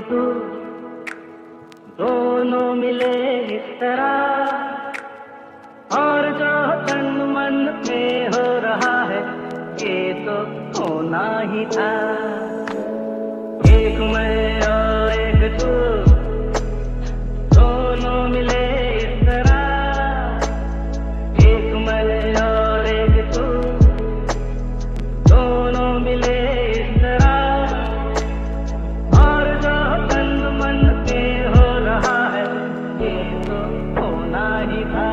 तू, दोनों मिले इस तरह, और जो तन मन में हो रहा है ये तो होना ही था। एक मैं और एक तू, दोनों मिले इस तरह, एक मैं और एक तू, दोनों मिले इस तरह, और जो तन मन में हो रहा है ये तो होना ही था।